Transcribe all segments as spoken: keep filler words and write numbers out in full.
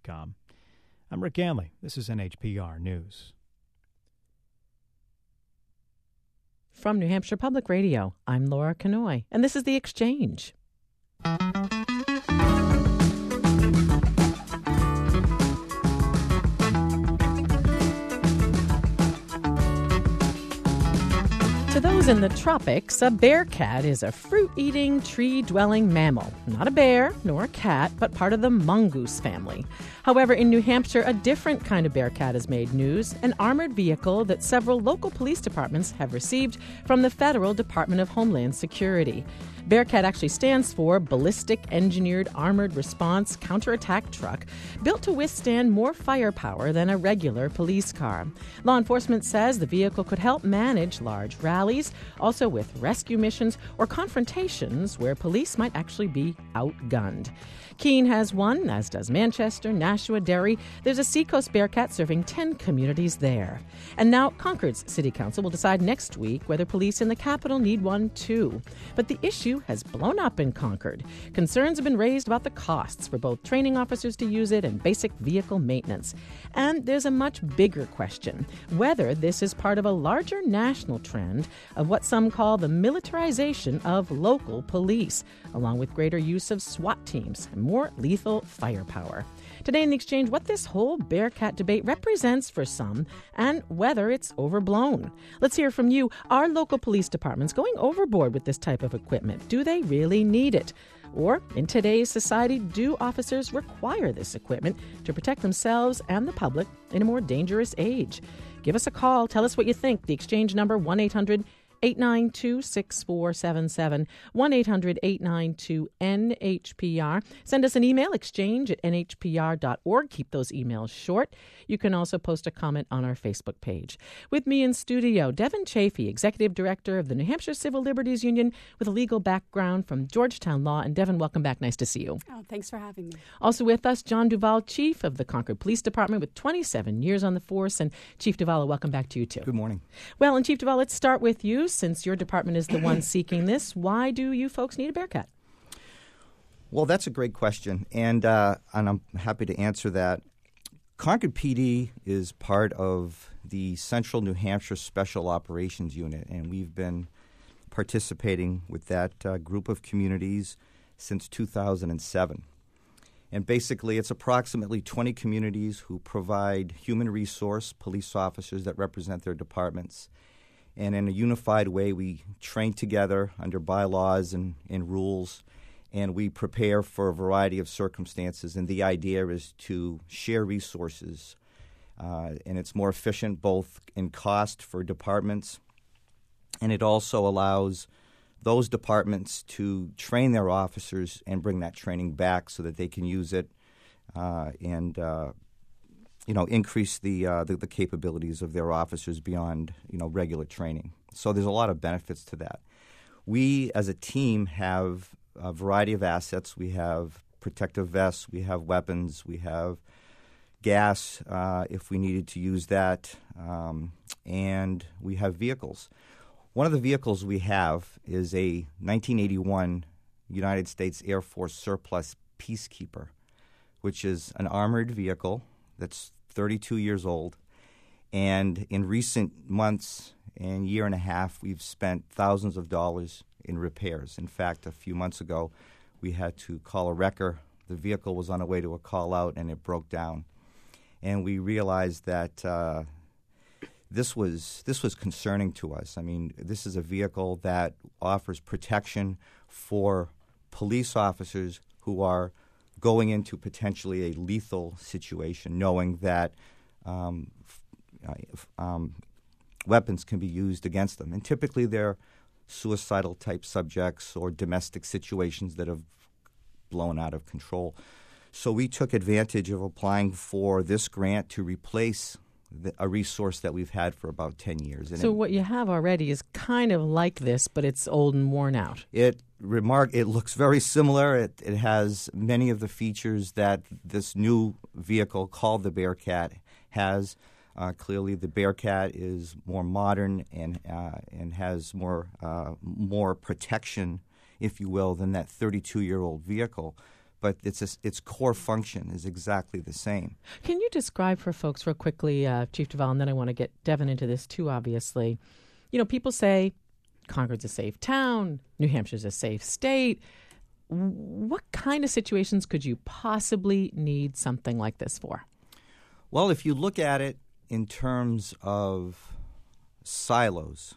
dot com. I'm Rick Ganley. This is N H P R News. From New Hampshire Public Radio, I'm Laura Kanoy, and this is The Exchange. To those in the tropics, a bearcat is a fruit-eating, tree-dwelling mammal. Not a bear, nor a cat, but part of the mongoose family. However, in New Hampshire, a different kind of bearcat has made news, an armored vehicle that several local police departments have received from the Federal Department of Homeland Security. Bearcat actually stands for Ballistic Engineered Armored Response Counterattack Truck, built to withstand more firepower than a regular police car. Law enforcement says the vehicle could help manage large rallies, also with rescue missions or confrontations where police might actually be outgunned. Keene has one, as does Manchester, Nashua, Derry. There's a Seacoast Bearcat serving ten communities there. And now Concord's City Council will decide next week whether police in the capital need one too. But the issue has blown up in Concord. Concerns have been raised about the costs for both training officers to use it and basic vehicle maintenance. And there's a much bigger question, whether this is part of a larger national trend of what some call the militarization of local police, along with greater use of SWAT teams and more lethal firepower. Today in the Exchange, what this whole Bearcat debate represents for some and whether it's overblown. Let's hear from you. Are local police departments going overboard with this type of equipment? Do they really need it? Or, in today's society, do officers require this equipment to protect themselves and the public in a more dangerous age? Give us a call. Tell us what you think. The Exchange number, one eight hundred eight nine two six four seven seven, one eight hundred eight nine two N H P R. Send us an email, exchange at N H P R dot org. Keep those emails short. You can also post a comment on our Facebook page. With me in studio, Devin Chafee, Executive Director of the New Hampshire Civil Liberties Union with a legal background from Georgetown Law. And Devin, welcome back. Nice to see you. Oh, thanks for having me. Also with us, John Duval, Chief of the Concord Police Department with twenty-seven years on the force. And Chief Duval, welcome back to you too. Good morning. Well, and Chief Duval, let's start with you. Since your department is the one seeking this, why do you folks need a Bearcat? Well, that's a great question, and uh, and I'm happy to answer that. Concord P D is part of the Central New Hampshire Special Operations Unit, and we've been participating with that uh, group of communities since two thousand seven. And basically, it's approximately twenty communities who provide human resource police officers that represent their departments. And in a unified way, we train together under bylaws and, and rules, and we prepare for a variety of circumstances. And the idea is to share resources, uh, and it's more efficient both in cost for departments, and it also allows those departments to train their officers and bring that training back so that they can use it uh, and uh, you know, increase the, uh, the the capabilities of their officers beyond, you know, regular training. So there's a lot of benefits to that. We, as a team, have a variety of assets. We have protective vests. We have weapons. We have gas uh, if we needed to use that. Um, and we have vehicles. One of the vehicles we have is a nineteen eighty-one United States Air Force surplus Peacekeeper, which is an armored vehicle that's thirty-two years old, and in recent months and year and a half, we've spent thousands of dollars in repairs. In fact, a few months ago, we had to call a wrecker. The vehicle was on the way to a call out, and it broke down. And we realized that uh, this was this was concerning to us. I mean, this is a vehicle that offers protection for police officers who are going into potentially a lethal situation, knowing that um, f- um, weapons can be used against them. And typically they're suicidal-type subjects or domestic situations that have blown out of control. So we took advantage of applying for this grant to replace the, a resource that we've had for about ten years. And so it, what you have already is kind of like this, but it's old and worn out. It remark it looks very similar. It, it has many of the features that this new vehicle called the Bearcat has. Uh, clearly, the Bearcat is more modern and uh, and has more uh, more protection, if you will, than that thirty-two-year-old vehicle. but its its core function is exactly the same. Can you describe for folks real quickly, uh, Chief Duvall, and then I want to get Devin into this too, obviously. You know, people say Concord's a safe town, New Hampshire's a safe state. What kind of situations could you possibly need something like this for? Well, if you look at it in terms of silos,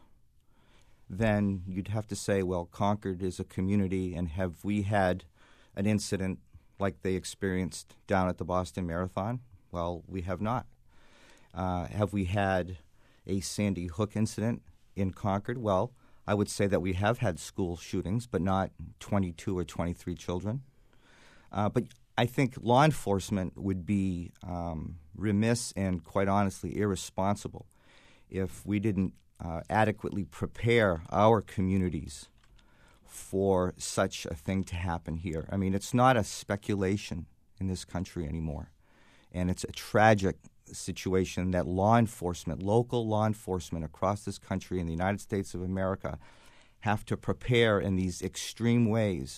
then you'd have to say, well, Concord is a community, and have we had an incident like they experienced down at the Boston Marathon? Well, we have not. Uh, have we had a Sandy Hook incident in Concord? Well, I would say that we have had school shootings, but not twenty-two or twenty-three children. Uh, but I think law enforcement would be um, remiss and, quite honestly, irresponsible if we didn't uh, adequately prepare our communities for such a thing to happen here. I mean, it's not a speculation in this country anymore, and it's a tragic situation that law enforcement, local law enforcement across this country in the United States of America have to prepare in these extreme ways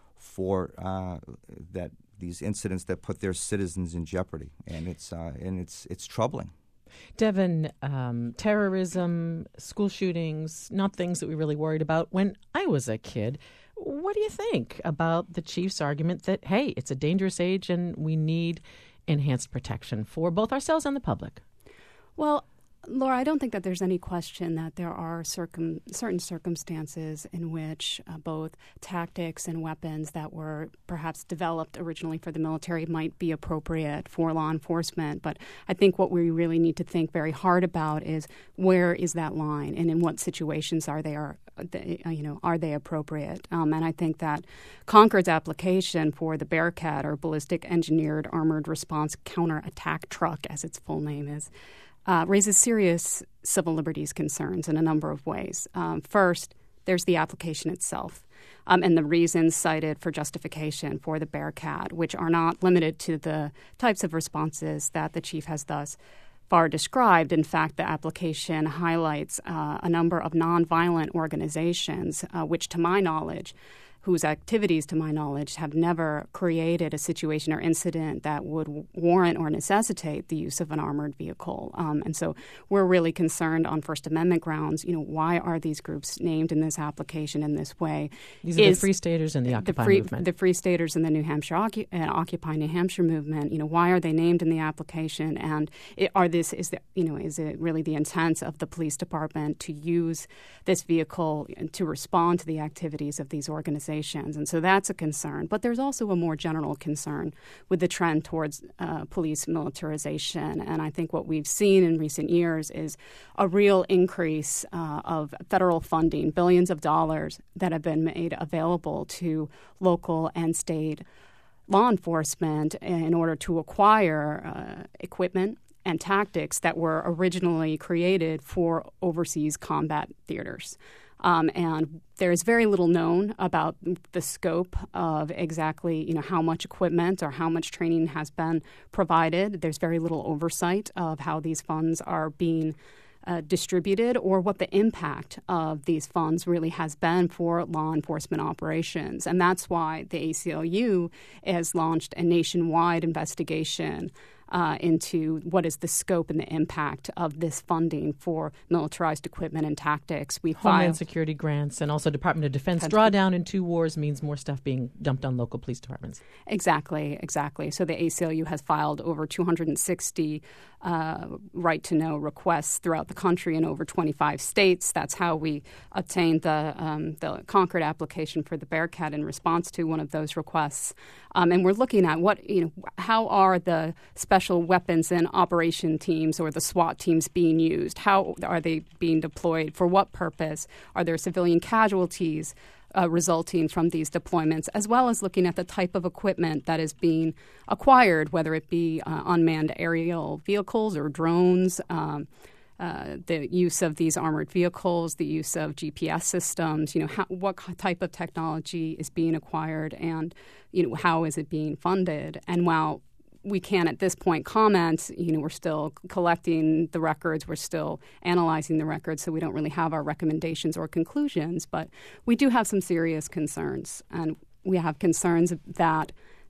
for uh, that these incidents that put their citizens in jeopardy, and it's uh, and it's it's troubling. Devin, um, terrorism, school shootings, not things that we really worried about when I was a kid. What do you think about the chief's argument that, hey, it's a dangerous age and we need enhanced protection for both ourselves and the public? Well, Laura, I don't think that there's any question that there are circum- certain circumstances in which uh, both tactics and weapons that were perhaps developed originally for the military might be appropriate for law enforcement. But I think what we really need to think very hard about is where is that line, and in what situations are they are they, you know are they appropriate? Um, and I think that Concord's application for the Bearcat, or Ballistic Engineered Armored Response Counterattack Truck, as its full name is, Uh, raises serious civil liberties concerns in a number of ways. Um, first, there's the application itself um, and the reasons cited for justification for the Bearcat, which are not limited to the types of responses that the chief has thus far described. In fact, the application highlights uh, a number of nonviolent organizations, uh, which, to my knowledge, whose activities, to my knowledge, have never created a situation or incident that would warrant or necessitate the use of an armored vehicle. Um, and so we're really concerned on First Amendment grounds, you know, why are these groups named in this application in this way? These are Is the Free Staters and the Occupy the free, movement. The Free Staters and the New Hampshire Occu- uh, Occupy New Hampshire movement, you know, why are they named in the application? And it, are this, is the, you know, is it really the intent of the police department to use this vehicle to respond to the activities of these organizations? And so that's a concern. But there's also a more general concern with the trend towards uh, police militarization. And I think what we've seen in recent years is a real increase uh, of federal funding, billions of dollars that have been made available to local and state law enforcement in order to acquire uh, equipment and tactics that were originally created for overseas combat theaters. Um, and there is very little known about the scope of exactly, you know, how much equipment or how much training has been provided. There's very little oversight of how these funds are being uh, distributed or what the impact of these funds really has been for law enforcement operations. And that's why the A C L U has launched a nationwide investigation Uh, into what is the scope and the impact of this funding for militarized equipment and tactics. We Homeland filed, Security grants and also Department of Defense Defense. drawdown in two wars means more stuff being dumped on local police departments. Exactly, exactly. So the A C L U has filed over two hundred sixty uh, right-to-know requests throughout the country in over twenty-five states. That's how we obtained the um, the Concord application for the Bearcat in response to one of those requests. Um, and we're looking at what, you know, how are the special weapons and operation teams or the SWAT teams being used? How are they being deployed? For what purpose? Are there civilian casualties uh, resulting from these deployments, as well as looking at the type of equipment that is being acquired, whether it be uh, unmanned aerial vehicles or drones, um, Uh, the use of these armored vehicles, the use of G P S systems, you know, how, what type of technology is being acquired, and, you know, how is it being funded? And while we can at this point comment, you know, we're still collecting the records, we're still analyzing the records, so we don't really have our recommendations or conclusions, but we do have some serious concerns, and we have concerns that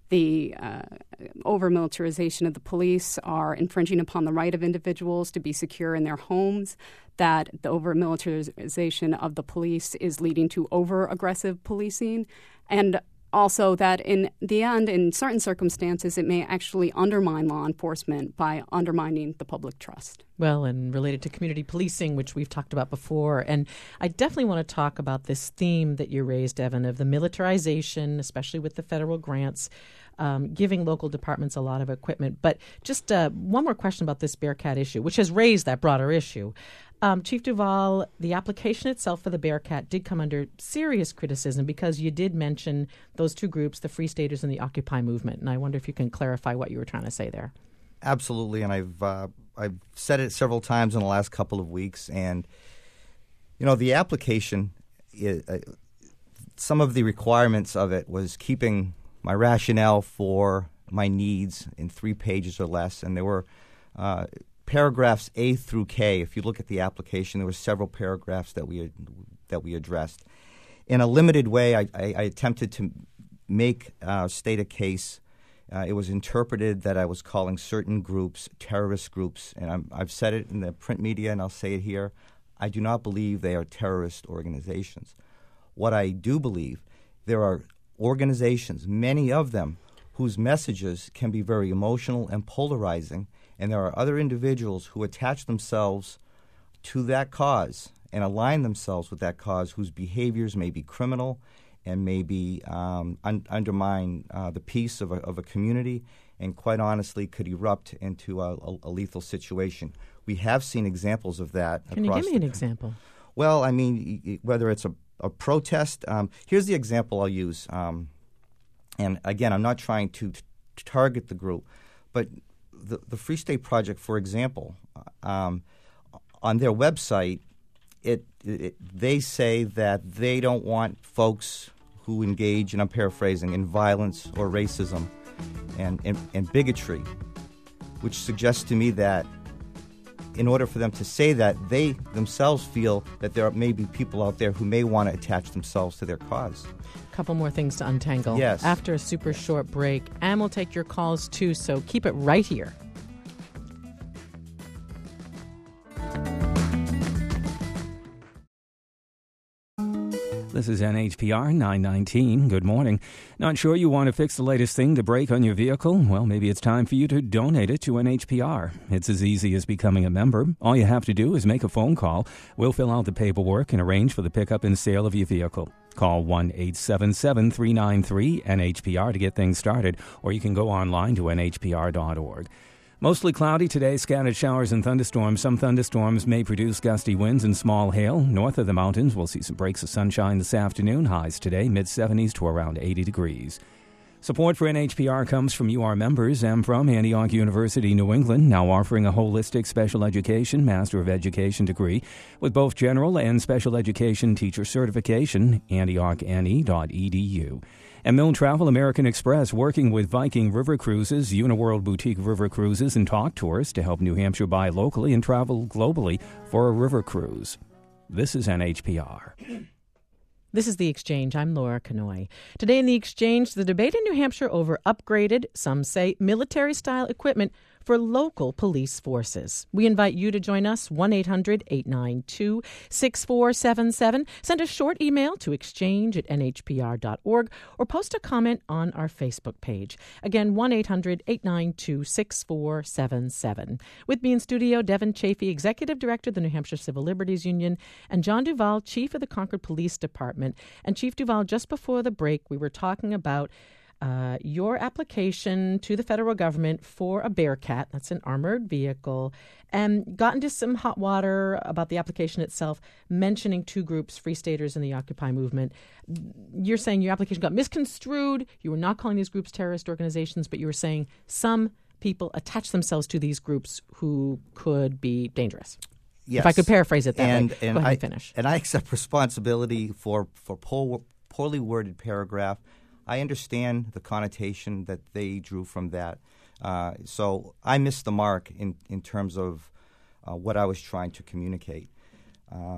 the uh, over-militarization of the police are infringing upon the right of individuals to be secure in their homes, that the over-militarization of the police is leading to over-aggressive policing, and also that in the end, in certain circumstances, it may actually undermine law enforcement by undermining the public trust. Well, and related to community policing, which we've talked about before. And I definitely want to talk about this theme that you raised, Evan, of the militarization, especially with the federal grants, um, giving local departments a lot of equipment. But just uh, one more question about this Bearcat issue, which has raised that broader issue. Um, Chief Duvall, the application itself for the Bearcat did come under serious criticism because you did mention those two groups, the Free Staters and the Occupy movement. And I wonder if you can clarify what you were trying to say there. Absolutely, and I've uh, I've said it several times in the last couple of weeks. And, you know, the application, is, uh, some of the requirements of it was keeping my rationale for my needs in three pages or less. And there were uh, paragraphs A through K. If you look at the application, there were several paragraphs that we that we addressed. In a limited way, I, I, I attempted to make uh, state a case. Uh, it was interpreted that I was calling certain groups terrorist groups, and I'm, I've said it in the print media, and I'll say it here. I do not believe they are terrorist organizations. What I do believe, there are organizations, many of them, whose messages can be very emotional and polarizing, and there are other individuals who attach themselves to that cause and align themselves with that cause whose behaviors may be criminal and maybe um, un- undermine uh, the peace of a, of a community, and quite honestly could erupt into a, a, a lethal situation. We have seen examples of that. Can you give me the, an example? Well, I mean, y- whether it's a, a protest, um, here's the example I'll use. Um, and again, I'm not trying to t- target the group, but the, the Free State Project, for example, um, on their website, it, it they say that they don't want folks who engage, and I'm paraphrasing, in violence or racism and, and, and bigotry, which suggests to me that in order for them to say that, they themselves feel that there may be people out there who may want to attach themselves to their cause. A couple more things to untangle. Yes. After a super short break, and we'll take your calls too, so keep it right here. This is N H P R nine nineteen. Good morning. Not sure you want to fix the latest thing to break on your vehicle? Well, maybe it's time for you to donate it to N H P R. It's as easy as becoming a member. All you have to do is make a phone call. We'll fill out the paperwork and arrange for the pickup and sale of your vehicle. Call one eight seven seven, three nine three, N H P R to get things started, or you can go online to N H P R dot org. Mostly cloudy today, scattered showers and thunderstorms. Some thunderstorms may produce gusty winds and small hail. North of the mountains, we'll see some breaks of sunshine this afternoon. Highs today, mid-seventies to around eighty degrees. Support for N H P R comes from you, our members, and from Antioch University, New England, now offering a holistic special education Master of Education degree with both general and special education teacher certification, antioch N E dot E D U. And Milne Travel American Express, working with Viking River Cruises, Uniworld Boutique River Cruises, and Talk Tours to help New Hampshire buy locally and travel globally for a river cruise. This is N H P R. This is The Exchange. I'm Laura Kanoy. Today in The Exchange, the debate in New Hampshire over upgraded, some say military-style equipment for local police forces. We invite you to join us, one eight hundred, eight nine two, six four seven seven. Send a short email to exchange at N H P R dot org or post a comment on our Facebook page. Again, one eight hundred, eight nine two, six four seven seven. With me in studio, Devin Chafee, Executive Director of the New Hampshire Civil Liberties Union, and John Duvall, Chief of the Concord Police Department. And Chief Duvall, just before the break, we were talking about Uh, your application to the federal government for a Bearcat, that's an armored vehicle, and got into some hot water about the application itself, mentioning two groups, Free Staters and the Occupy movement. You're saying your application got misconstrued. You were not calling these groups terrorist organizations, but you were saying some people attach themselves to these groups who could be dangerous. Yes. If I could paraphrase it that and, way. And Go ahead I, and finish. And I accept responsibility for, for poor, poorly worded paragraph. I understand the connotation that they drew from that. Uh, so I missed the mark in, in terms of uh, what I was trying to communicate. Uh,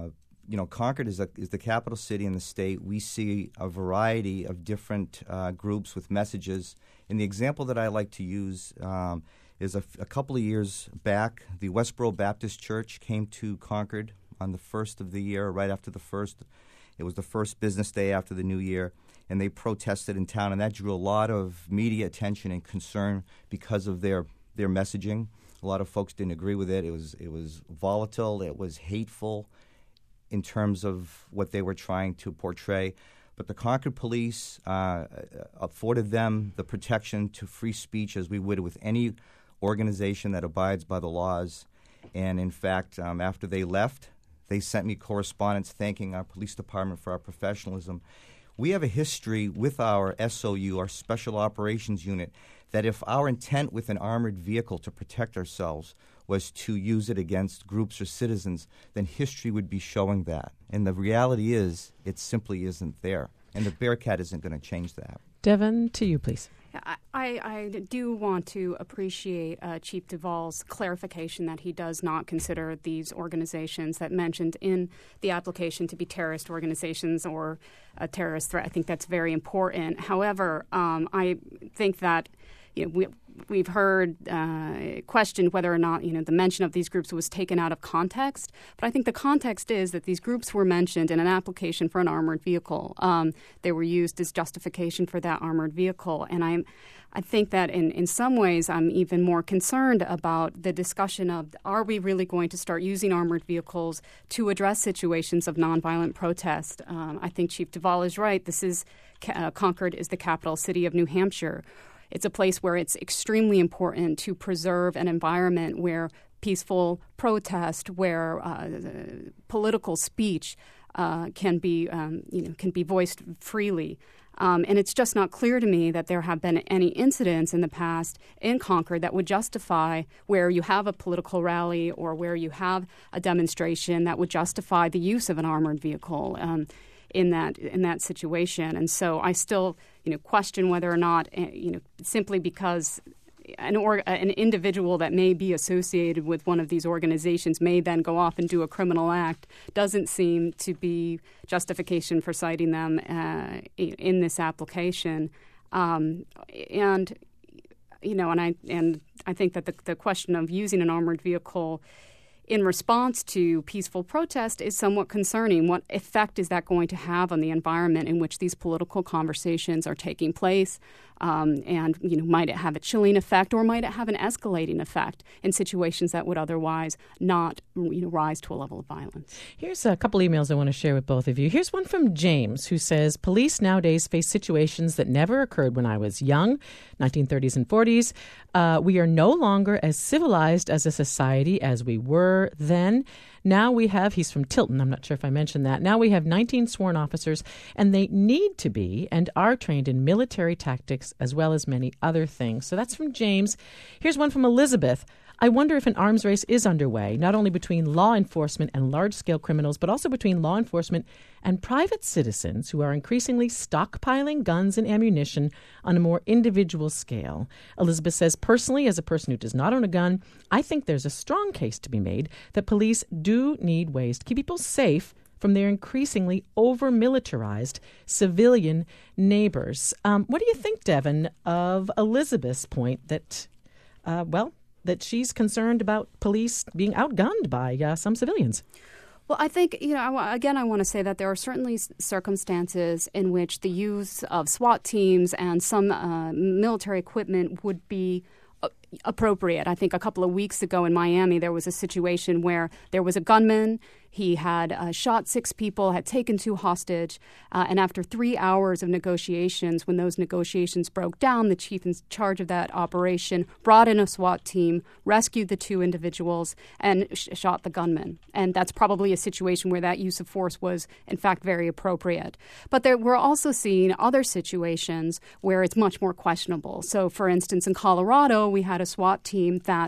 you know, Concord is, a, is the capital city in the state. We see a variety of different uh, groups with messages. And the example that I like to use um, is a, a couple of years back, the Westboro Baptist Church came to Concord on the first of the year, right after the first. It was the first business day after the new year, and they protested in town, and that drew a lot of media attention and concern because of their their messaging. A lot of folks didn't agree with it. It was it was volatile. It was hateful in terms of what they were trying to portray. But the Concord police uh, afforded them the protection to free speech as we would with any organization that abides by the laws. And in fact, um, after they left, they sent me correspondence thanking our police department for our professionalism. We have a history with our S O U, our Special Operations Unit, that if our intent with an armored vehicle to protect ourselves was to use it against groups or citizens, then history would be showing that. And the reality is, it simply isn't there. And the Bearcat isn't going to change that. Devin, to you, please. I, I do want to appreciate uh, Chief Duvall's clarification that he does not consider these organizations that mentioned in the application to be terrorist organizations or a terrorist threat. I think that's very important. However, um, I think that you know, we, we've heard uh, questioned whether or not you know the mention of these groups was taken out of context. But I think the context is that these groups were mentioned in an application for an armored vehicle. Um, they were used as justification for that armored vehicle, and I'm. I think that in, in some ways I'm even more concerned about the discussion of are we really going to start using armored vehicles to address situations of nonviolent protest. Um, I think Chief Duvall is right. This is uh, Concord is the capital city of New Hampshire. It's a place where it's extremely important to preserve an environment where peaceful protest, where uh, political speech uh, can be um, you know can be voiced freely. Um, and it's just not clear to me that there have been any incidents in the past in Concord that would justify where you have a political rally or where you have a demonstration that would justify the use of an armored vehicle um, in that in that situation. And so I still, you know, question whether or not, you know, simply because an or, an individual that may be associated with one of these organizations may then go off and do a criminal act doesn't seem to be justification for citing them uh, in this application. Um, and you know, and I and I think that the, the question of using an armored vehicle in response to peaceful protest is somewhat concerning. What effect is that going to have on the environment in which these political conversations are taking place? Um, and, you know, might it have a chilling effect or might it have an escalating effect in situations that would otherwise not, you know, rise to a level of violence? Here's a couple emails I want to share with both of you. Here's one from James, who says, police nowadays face situations that never occurred when I was young, nineteen thirties and forties. Uh, we are no longer as civilized as a society as we were then. Now we have, he's from Tilton, I'm not sure if I mentioned that. Now we have nineteen sworn officers, and they need to be and are trained in military tactics as well as many other things. So that's from James. Here's one from Elizabeth. I wonder if an arms race is underway, not only between law enforcement and large-scale criminals, but also between law enforcement and private citizens who are increasingly stockpiling guns and ammunition on a more individual scale. Elizabeth says, personally, as a person who does not own a gun, I think there's a strong case to be made that police do need ways to keep people safe from their increasingly over-militarized civilian neighbors. Um, what do you think, Devin, of Elizabeth's point that, uh, well, that she's concerned about police being outgunned by uh, some civilians? Well, I think, you know, again, I want to say that there are certainly circumstances in which the use of SWAT teams and some uh, military equipment would be appropriate. I think a couple of weeks ago in Miami, there was a situation where there was a gunman. He had uh, shot six people, had taken two hostage, uh, and after three hours of negotiations, when those negotiations broke down, the chief in charge of that operation brought in a SWAT team, rescued the two individuals, and sh- shot the gunman. And that's probably a situation where that use of force was, in fact, very appropriate. But there, we're also seeing other situations where it's much more questionable. So, for instance, in Colorado, we had a SWAT team that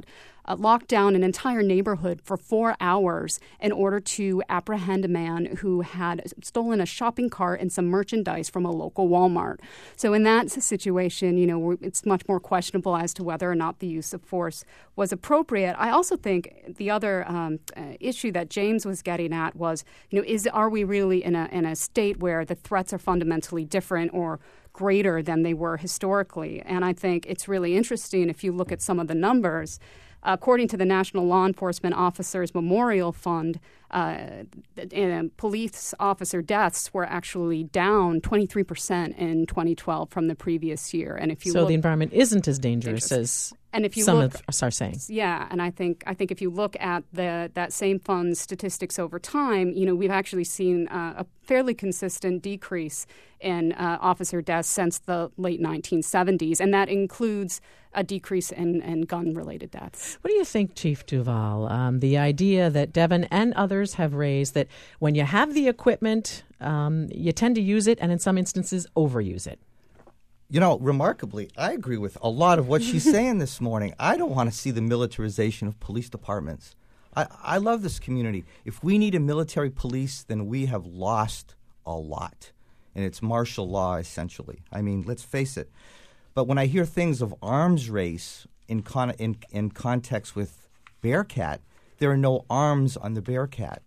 uh, locked down an entire neighborhood for four hours in order to apprehend a man who had stolen a shopping cart and some merchandise from a local Walmart. So in that situation, you know, it's much more questionable as to whether or not the use of force was appropriate. I also think the other um, uh, issue that James was getting at was, you know, is are we really in a in a state where the threats are fundamentally different or greater than they were historically? And I think it's really interesting if you look at some of the numbers. According to the National Law Enforcement Officers Memorial Fund, uh, police officer deaths were actually down twenty-three percent in twenty twelve from the previous year. And if you so look, the environment isn't as dangerous, dangerous. as and if you some look, of us are saying. Yeah, and I think I think if you look at the that same fund's statistics over time, you know, we've actually seen uh, a fairly consistent decrease in uh, officer deaths since the late nineteen seventies, and that includes a decrease in, in gun-related deaths. What do you think, Chief Duval? Um, the idea that Devin and others have raised that when you have the equipment, um, you tend to use it and in some instances overuse it. You know, remarkably, I agree with a lot of what she's saying this morning. I don't want to see the militarization of police departments. I, I love this community. If we need a military police, then we have lost a lot. And it's martial law, essentially. I mean, let's face it. But when I hear things of arms race in, con- in, in context with Bearcat, there are no arms on the Bearcat.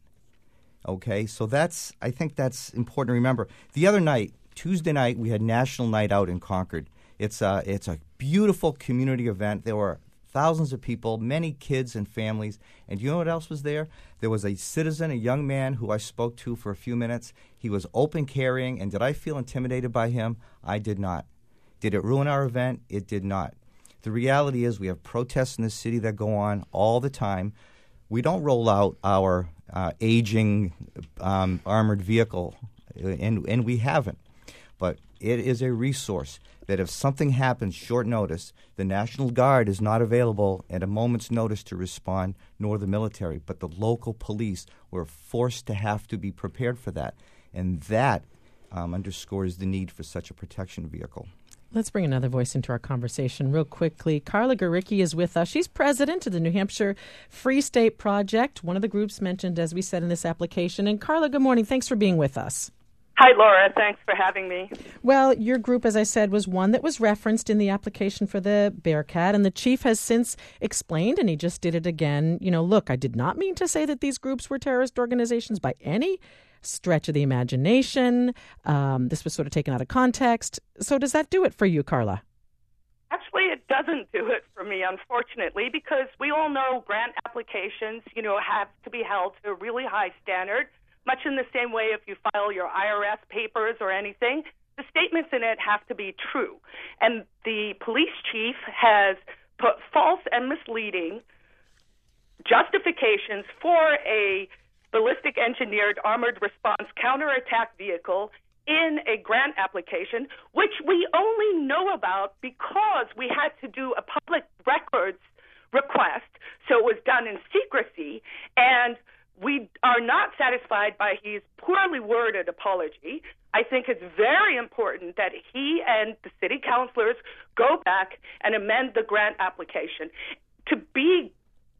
Okay? So that's, I think that's important to remember. The other night, Tuesday night, we had National Night Out in Concord. It's a, it's a beautiful community event. There were thousands of people, many kids and families. And you know what else was there? There was a citizen, a young man who I spoke to for a few minutes. He was open carrying, and did I feel intimidated by him? I did not. Did it ruin our event? It did not. The reality is we have protests in this city that go on all the time. We don't roll out our uh, aging um, armored vehicle, and, and we haven't. But it is a resource that if something happens short notice, the National Guard is not available at a moment's notice to respond, nor the military. But the local police were forced to have to be prepared for that. And that um, underscores the need for such a protection vehicle. Let's bring another voice into our conversation real quickly. Carla Garicki is with us. She's president of the New Hampshire Free State Project, one of the groups mentioned, as we said, in this application. And Carla, good morning. Thanks for being with us. Hi, Laura. Thanks for having me. Well, your group, as I said, was one that was referenced in the application for the Bearcat, and the chief has since explained, and he just did it again, you know, look, I did not mean to say that these groups were terrorist organizations by any stretch of the imagination. Um, this was sort of taken out of context. So does that do it for you, Carla? Actually, it doesn't do it for me, unfortunately, because we all know grant applications, you know, have to be held to a really high standard, much in the same way if you file your I R S papers or anything. The statements in it have to be true. And the police chief has put false and misleading justifications for a ballistic engineered armored response counterattack vehicle in a grant application, which we only know about because we had to do a public records request, so it was done in secrecy, and we are not satisfied by his poorly worded apology. I think it's very important that he and the city councilors go back and amend the grant application. To be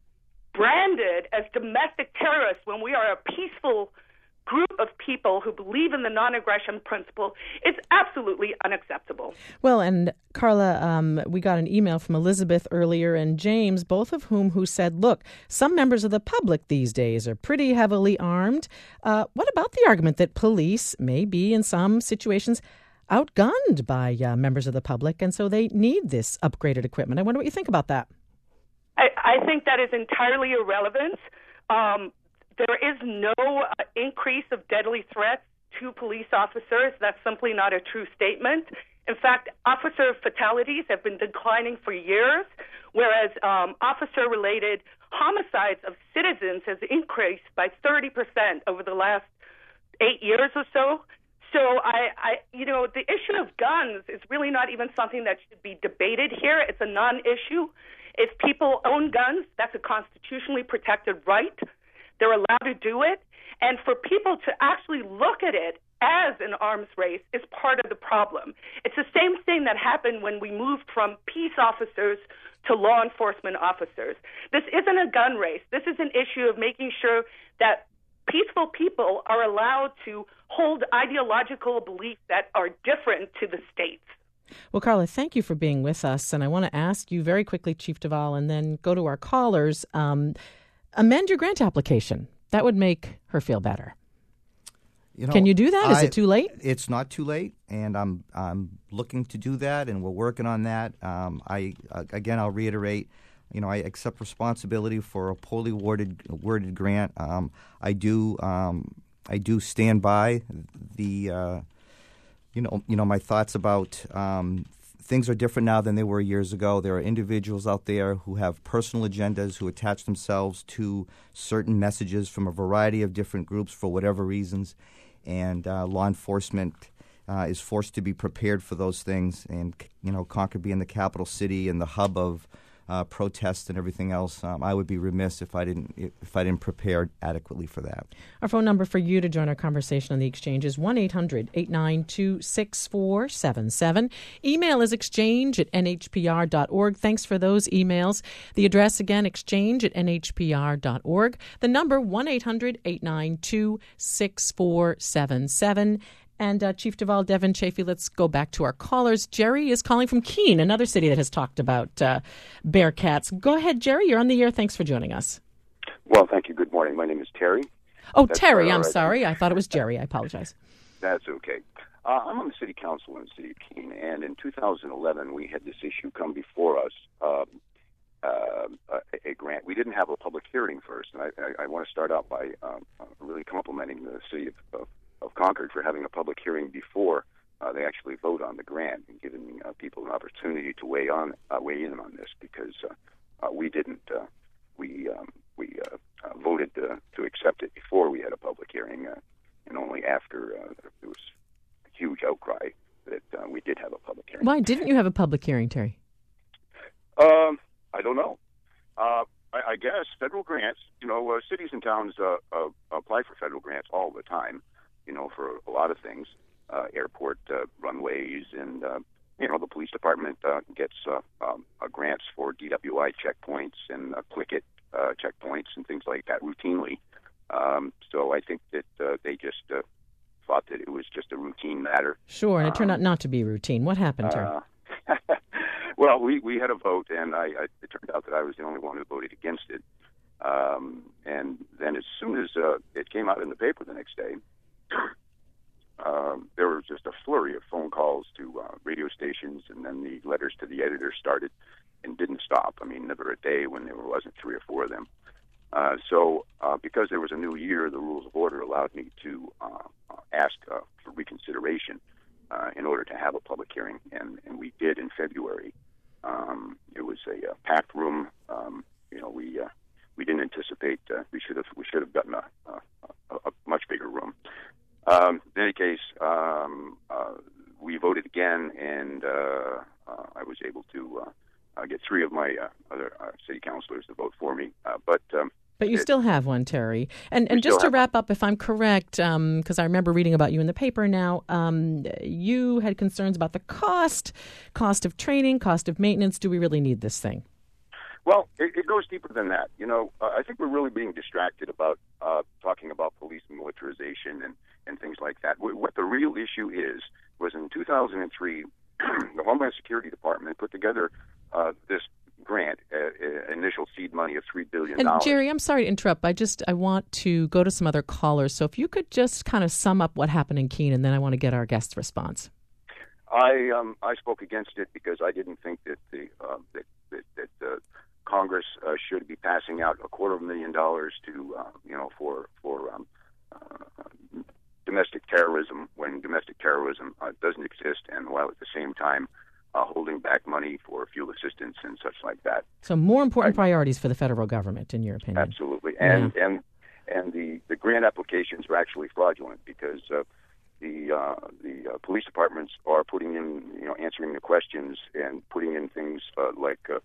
branded as domestic terrorists when we are a peaceful group of people who believe in the non-aggression principle is absolutely unacceptable. Well, and Carla, um, we got an email from Elizabeth earlier and James, both of whom who said, look, some members of the public these days are pretty heavily armed. Uh, what about the argument that police may be in some situations outgunned by uh, members of the public, and so they need this upgraded equipment? I wonder what you think about that. I, I think that is entirely irrelevant. Um, there is no uh, increase of deadly threats to police officers. That's simply not a true statement. In fact, officer fatalities have been declining for years, whereas um, officer-related homicides of citizens has increased by thirty percent over the last eight years or so. So, I, I, you know, the issue of guns is really not even something that should be debated here. It's a non-issue. If people own guns, that's a constitutionally protected right. They're allowed to do it. And for people to actually look at it as an arms race is part of the problem. It's the same thing that happened when we moved from peace officers to law enforcement officers. This isn't a gun race. This is an issue of making sure that peaceful people are allowed to hold ideological beliefs that are different to the states. Well, Carla, thank you for being with us. And I want to ask you very quickly, Chief Duvall, and then go to our callers. Um, amend your grant application. That would make her feel better. You know, Can you do that? Is I, it too late? It's not too late, and I'm I'm looking to do that, and we're working on that. Um, I uh, again, I'll reiterate. You know, I accept responsibility for a poorly worded worded grant. Um, I do um, I do stand by the uh, you know you know my thoughts about um, things are different now than they were years ago. There are individuals out there who have personal agendas who attach themselves to certain messages from a variety of different groups for whatever reasons. And uh, law enforcement uh, is forced to be prepared for those things. And, you know, Concord being the capital city and the hub of uh, protests and everything else, um, I would be remiss if I didn't if I didn't prepare adequately for that. Our phone number for you to join our conversation on the exchange is one eight hundred eight nine two six four seven seven. Email is exchange at n h p r dot org. Thanks for those emails. The address again, exchange at n h p r dot org. The number one eight hundred eight nine two six four seven seven. And uh, Chief Duvall, Devin Chafee, let's go back to our callers. Jerry is calling from Keene, another city that has talked about uh, Bearcats. Go ahead, Jerry. You're on the air. Thanks for joining us. Well, thank you. Good morning. My name is Terry. Oh, That's Terry. I'm right. sorry. I thought it was Jerry. I apologize. That's okay. Uh, I'm on the city council in the city of Keene, and in two thousand eleven, we had this issue come before us, um, uh, a, a grant. We didn't have a public hearing first, and I, I, I want to start out by um, really complimenting the city of, of of Concord for having a public hearing before uh, they actually vote on the grant and giving uh, people an opportunity to weigh on uh, weigh in on this, because uh, uh, we didn't uh, we um, we uh, uh, voted uh, to accept it before we had a public hearing, uh, and only after uh, there was a huge outcry that uh, we did have a public hearing. Why didn't you have a public hearing, Terry? Um, I don't know. Uh, I, I guess federal grants. You know, uh, cities and towns uh, uh, apply for federal grants all the time. You know, for a lot of things, uh, airport uh, runways, and uh, you know, the police department uh, gets uh, um, uh, grants for D W I checkpoints and uh, Plickett uh, checkpoints and things like that routinely. Um, so I think that uh, they just uh, thought that it was just a routine matter. Sure, and it turned um, out not to be routine. What happened, Terry? Uh, well, we, we had a vote, and I, I, it turned out that I was the only one who voted against it. Um, and then as soon as uh, it came out in the paper the next day, Um, there was just a flurry of phone calls to uh, radio stations, and then the letters to the editor started and didn't stop. I mean, never a day when there wasn't three or four of them. Uh, so uh, because there was a new year, the rules of order allowed me to uh, ask uh, for reconsideration uh, in order to have a public hearing, and, and we did in February. Um, it was a, a packed room. Um, you know, we uh, we didn't anticipate uh, we should have we should have gotten a, a, a much bigger room. Um, in any case, um, uh, we voted again, and uh, uh, I was able to uh, uh, get three of my uh, other uh, city councilors to vote for me. Uh, but um, but you it, still have one, Terry. And and just to wrap up, if I'm correct, because um, I remember reading about you in the paper now, um, you had concerns about the cost, cost of training, cost of maintenance. Do we really need this thing? Well, it, it goes deeper than that. You know, uh, I think we're really being distracted about uh, talking about police militarization and, and things like that. W- what the real issue is was in two thousand three, the Homeland Security Department put together uh, this grant, uh, uh, initial seed money of three billion dollars. And Jerry, I'm sorry to interrupt. I just I want to go to some other callers. So if you could just kind of sum up what happened in Keene, and then I want to get our guest's response. I um, I spoke against it because I didn't think that the uh, that that, that uh, Congress uh, should be passing out a quarter of a million dollars to uh, you know for for um, uh, domestic terrorism when domestic terrorism uh, doesn't exist, and while at the same time uh, holding back money for fuel assistance and such like that. So more important I, priorities for the federal government, in your opinion. Absolutely, and yeah. and and the, the grant applications are actually fraudulent because uh, the uh, the uh, police departments are putting in you know answering the questions and putting in things uh, like. Uh,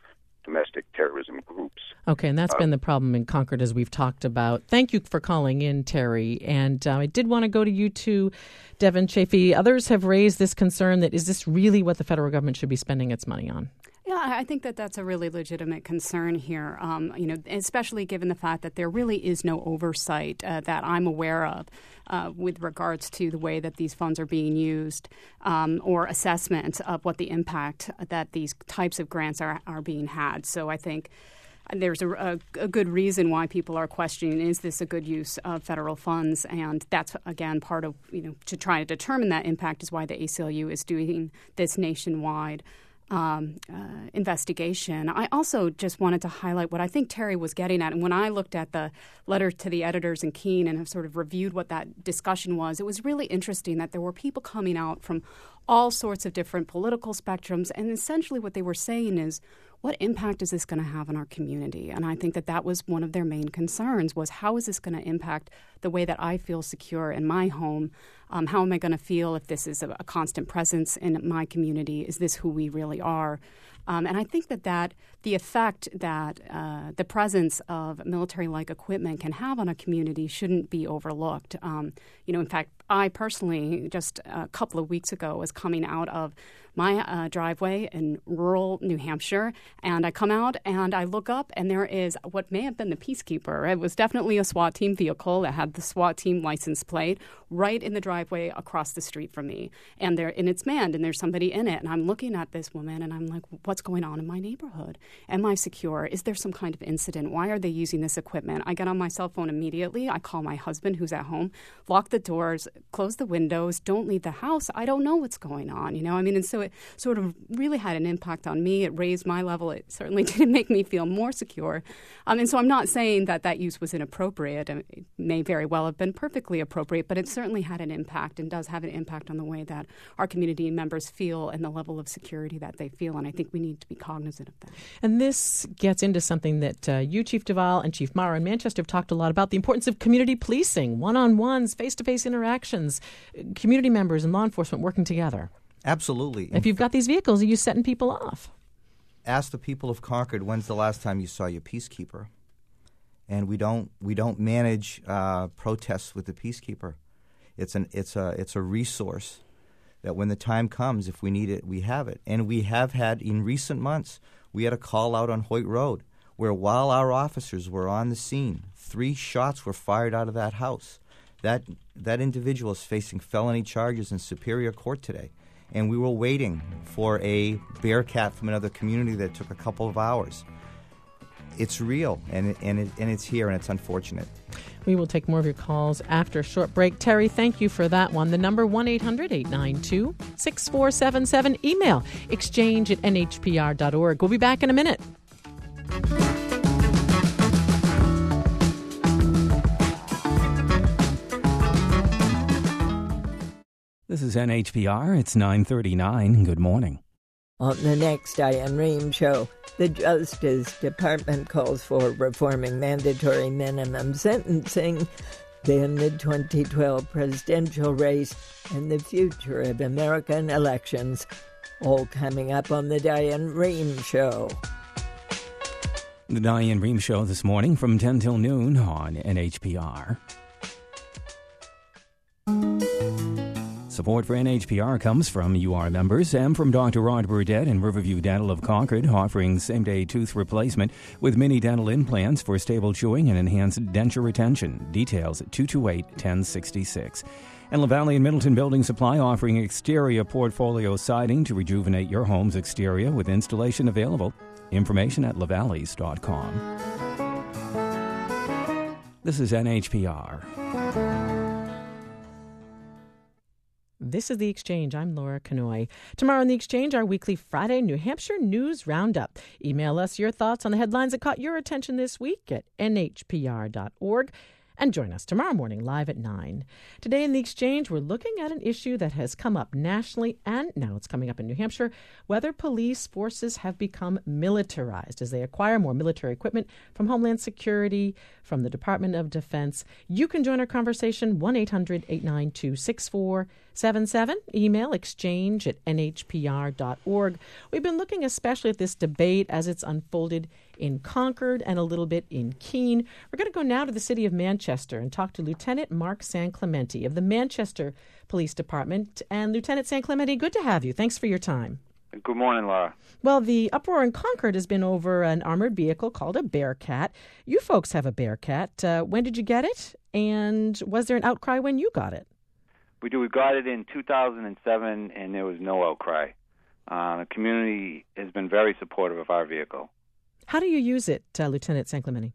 domestic terrorism groups. Okay, and that's Uh, been the problem in Concord, as we've talked about. Thank you for calling in, Terry. And uh, I did want to go to you too, Devin Chafee. Others have raised this concern that is this really what the federal government should be spending its money on? Yeah, I think that that's a really legitimate concern here, um, you know, especially given the fact that there really is no oversight uh, that I'm aware of uh, with regards to the way that these funds are being used um, or assessments of what the impact that these types of grants are, are being had. So I think there's a, a, a good reason why people are questioning, is this a good use of federal funds? And that's, again, part of, you know, to try to determine that impact is why the A C L U is doing this nationwide Um, uh, investigation. I also just wanted to highlight what I think Terry was getting at. And when I looked at the letter to the editors in Keene and have sort of reviewed what that discussion was, it was really interesting that there were people coming out from all sorts of different political spectrums. And essentially what they were saying is, what impact is this going to have on our community? And I think that that was one of their main concerns, was how is this going to impact the way that I feel secure in my home? Um, how am I going to feel if this is a, a constant presence in my community? Is this who we really are? Um, and I think that, that the effect that uh, the presence of military-like equipment can have on a community shouldn't be overlooked. Um, you know, in fact, I personally, just a couple of weeks ago, was coming out of my uh, driveway in rural New Hampshire, and I come out and I look up, and there is what may have been the Peacekeeper. It was definitely a SWAT team vehicle that had the SWAT team license plate right in the driveway across the street from me, and there and it's manned, and there's somebody in it, and I'm looking at this woman, and I'm like, what's going on in my neighborhood? Am I secure? Is there some kind of incident? Why are they using this equipment? I get on my cell phone immediately. I call my husband, who's at home, lock the doors, close the windows, don't leave the house. I don't know what's going on, you know? I mean, and so it sort of really had an impact on me. It raised my level. It certainly didn't make me feel more secure. Um, and so I'm not saying that that use was inappropriate. It may very well have been perfectly appropriate, but it certainly had an impact and does have an impact on the way that our community members feel and the level of security that they feel. And I think we need to be cognizant of that. And this gets into something that uh, you, Chief Duvall, and Chief Mara in Manchester have talked a lot about, the importance of community policing, one-on-ones, face-to-face interactions, community members and law enforcement working together. Absolutely. If you've got these vehicles, are you setting people off? Ask the people of Concord, when's the last time you saw your Peacekeeper? And we don't we don't manage uh, protests with the Peacekeeper. It's an it's a it's a resource that when the time comes, if we need it, we have it. And we have had in recent months, we had a call out on Hoyt Road where while our officers were on the scene, three shots were fired out of that house. That that individual is facing felony charges in Superior Court today. And we were waiting for a Bearcat from another community that took a couple of hours. It's real, and it, and it, and it's here, and it's unfortunate. We will take more of your calls after a short break. Terry, thank you for that one. The number one eight hundred eight nine two six four seven seven. Email exchange at n h p r dot org. We'll be back in a minute. This is N H P R. It's nine thirty-nine. Good morning. On the next Diane Rehm show, the Justice Department calls for reforming mandatory minimum sentencing, then the twenty twelve presidential race, and the future of American elections. All coming up on the Diane Rehm show. The Diane Rehm show this morning from ten till noon on N H P R. Support for N H P R comes from U R members and from Doctor Rod Burdett in Riverview Dental of Concord, offering same-day tooth replacement with mini dental implants for stable chewing and enhanced denture retention. Details at two two eight, one oh six six. And LaValle and Middleton Building Supply offering exterior portfolio siding to rejuvenate your home's exterior with installation available. Information at lavalleys dot com. This is N H P R. This is The Exchange. I'm Laura Kanoy. Tomorrow on The Exchange, our weekly Friday New Hampshire News Roundup. Email us your thoughts on the headlines that caught your attention this week at n h p r dot org. And join us tomorrow morning live at nine. Today in The Exchange, we're looking at an issue that has come up nationally and now it's coming up in New Hampshire, whether police forces have become militarized as they acquire more military equipment from Homeland Security, from the Department of Defense. You can join our conversation, one eight hundred eight nine two six four seven seven. Email exchange at n h p r dot org. We've been looking especially at this debate as it's unfolded in Concord and a little bit in Keene. We're going to go now to the city of Manchester and talk to Lieutenant Mark San Clemente of the Manchester Police Department. And Lieutenant San Clemente, good to have you. Thanks for your time. Good morning, Laura. Well, the uproar in Concord has been over an armored vehicle called a Bearcat. You folks have a Bearcat. Uh, when did you get it? And was there an outcry when you got it? We do. We got it in two thousand seven, and there was no outcry. Uh, the community has been very supportive of our vehicle. How do you use it, uh, Lieutenant San Clemente?